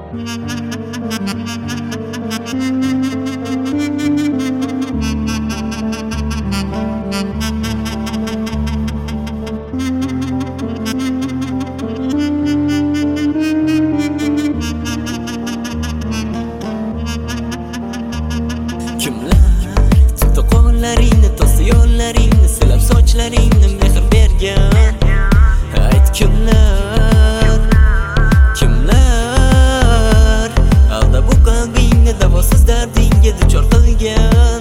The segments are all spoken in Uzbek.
Qo'llaringni to'sdi yo'llaringni silab sochlaringni mehr bergan ayt kimlar aldab bu qalbingni davosiz dardingga duchor qilgan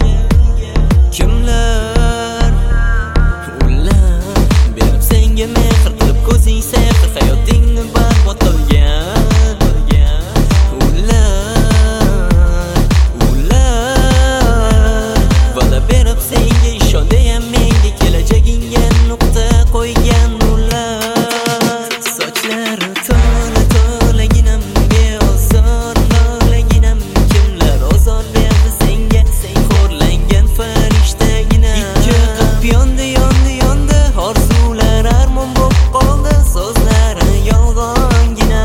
kimlar ular berib senga mehr qilib ko'zing sehr hayotingni barbod qilgan senga ishondayam menga kelajagingga nuqta qo'ygan ular sochlari to'laginam beozor nolaginam kimlar ozor berdi senga sen xo'rlangan farishtagina ikki qalb yondi orzular armon bo'lib qoldi so'zlari yolg'ongina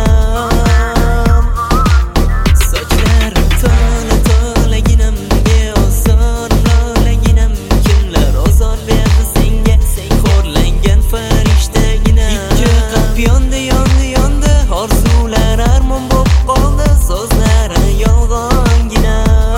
sochlari to'laginam beozor nolaginam kimlar ozor berdi senga sen xo'rlangan farishtagina ikki qalb yondi orzular armon bo'lib qoldi so'zlari yolg'ongina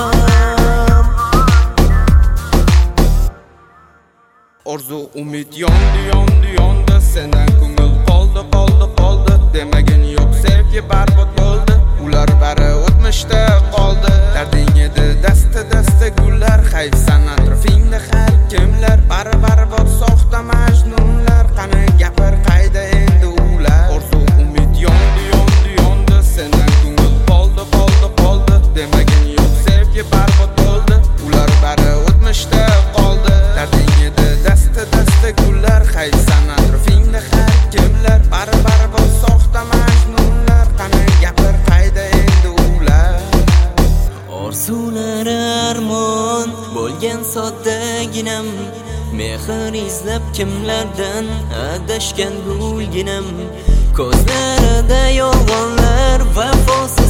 orzu umid yondi sendan ko'ngil qoldi demagin yo'q sevgi barbod bo'ldi ular bari o'tmishda qoldi darding edi dasta gullar hayfsan atrofingda har kimlar barbod soxta majnunlar qani gapir qayda endi ular orzu umid yondi sendan ko'ngil qoldi demagin yo'q sevgi barbod bo'ldi ular bari o'tmishda qoldi darding edi dasta gullar hayfsan atrofingda har kimlar barbod soxta majnunlar qani gapir qayda endi ular orzulari armon bo'lgan soddaginam mehr izlab kimlardan adashgan gulginam ko'zlarida yolg'onlar vafosiz